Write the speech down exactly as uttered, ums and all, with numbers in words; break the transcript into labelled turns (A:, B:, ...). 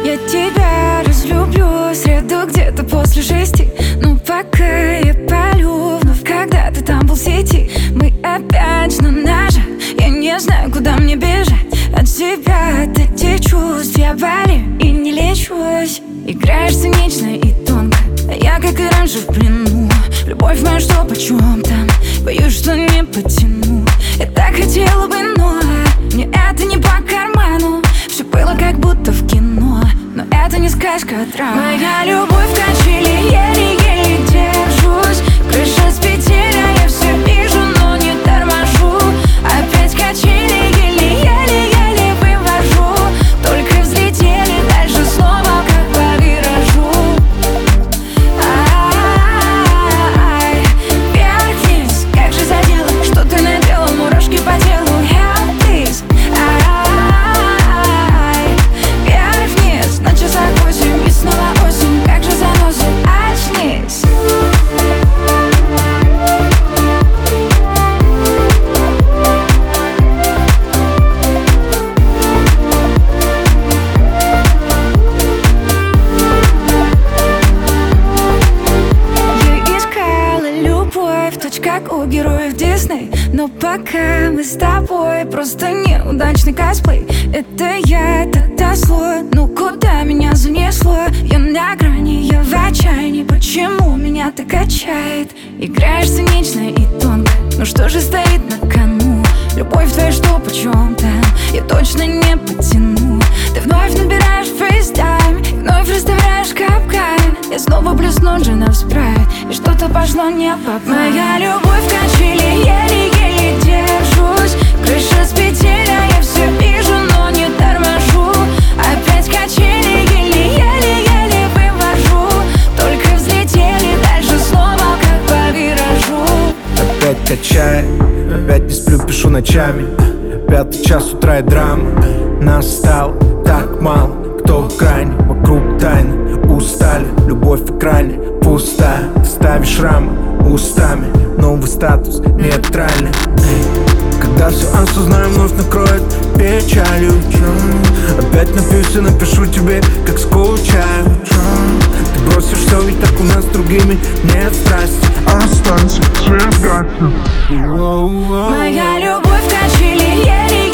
A: Я тебя разлюблю в среду где-то после шести. Но пока я палю вновь, когда ты там был в сети. Мы опять на ножах, я не знаю, куда мне бежать от тебя, от этих чувств. Я болею и не лечусь. Играешь цинично и тонко, а я, как и раньше, в плену. Любовь моя, что почем там, боюсь, что не потяну. Я так хотела бы, но мне это не по карману. Все было как будто в кино, но это не сказка, а драма. Моя любовь в качели, еле-еле держусь. Крыша с петель, я все вижу, но не торможу. Опять качели, еле-еле-еле вывожу. Только взлетели, дальше снова как по виражу. Ай, вверх-вниз, как же задело, что ты наделал, мурашки по телу. Help this. Ай, вверх-вниз, на часах восемь и снова осень, как же заносит, очнись. Как у героев Дисней. Но пока мы с тобой просто неудачный косплей. Это я, это зло, ну куда меня занесло? Я на грани, я в отчаянии. Почему меня так качает? Играешь цинично и тонко, ну что же стоит на кону? Любовь твоя, что почем там, я точно не потяну. Ты вновь набираешь фейстайм, вновь расставляешь капкан. Я снова блесну джина в спрайт, и что-то пошло не по плану. Моя любовь в качели, еле-еле держусь. Крыша с петель, я все вижу, но не торможу. Опять качели, еле-еле-еле вывожу. Только взлетели, дальше снова как по виражу.
B: Опять качает, опять не сплю, пишу ночами. Пятый час утра и драма. Нас стало так мало, кто в крайне, вокруг тайны. Устали, любовь в экране пустая. Ставишь шрамы устами, новый статус нейтральный. Когда все осознаю, вновь накроет печалью. Опять напьюсь и напишу тебе, как скучаю. Ты бросишь все, ведь так у нас с другими нет страсти. Останься, свет гаснет.
A: Моя любовь в качели, еле